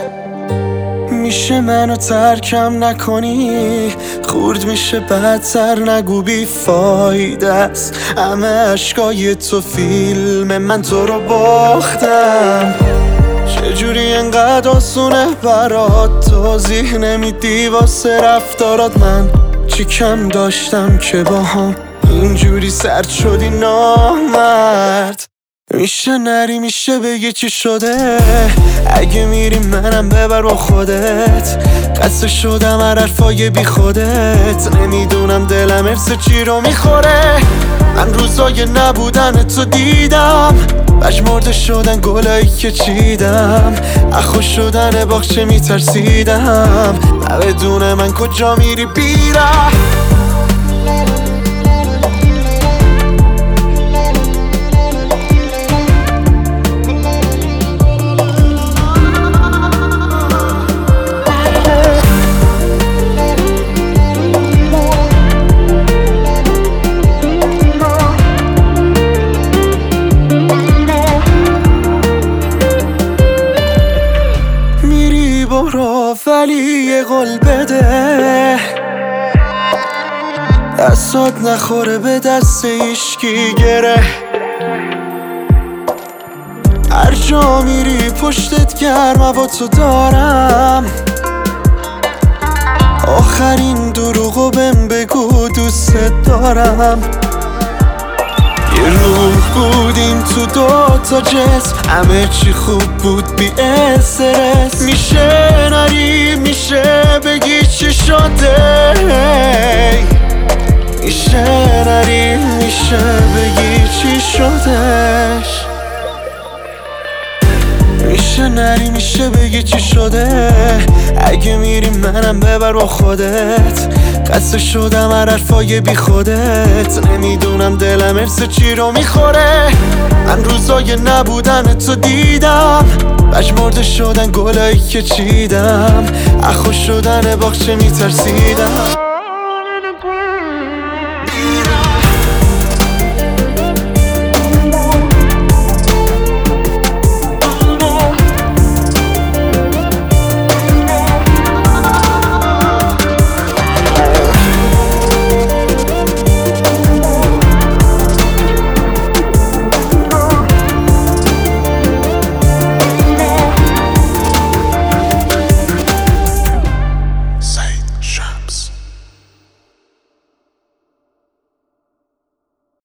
میشه منو ترکم نکنی، خورد میشه بدتر نگو بی فایده است. همه عشقای تو فیلم من تو رو باختم. چجوری انقدر آسونه برات توضیح نمیدی واسه رفتارات؟ من چی کم داشتم که باهام اینجوری سرد شدی نامرد؟ میشه نری، میشه بگی چی شده؟ اگه میری منم ببر با خودت. قصه شدم هر حرفای بی خودت. نمیدونم دلم ارث چی رو میخوره. من روزای نبودن تو دیدم، مجمرده شدن گلایی که چیدم، اخو شدن باغچه میترسیدم. بدون من کجا میری بیرم؟ برو ولی یه قول بده، دستات نخوره به دست هیشکی گره. هر جا میری پشتت گرم با تو دارم. آخرین دروغو بهم بگو دوست دارم. یه روح بودیم تو دوتا جسم، همه چی خوب بود بی استرس. میشه نری، میشه بگی چی شده؟ میشه نری، میشه بگی چی شدش؟ میشه نری، میشه بگی چی شده؟ اگه میری منم ببر با خودت. قصه شدم هر حرفای بی خودت. نمیدونم دلم ارث چی رو میخوره. من روزای نبودن تو دیدم، مجمرده شدن گلایی که چیدم، اخو شدن باغچه میترسیدم.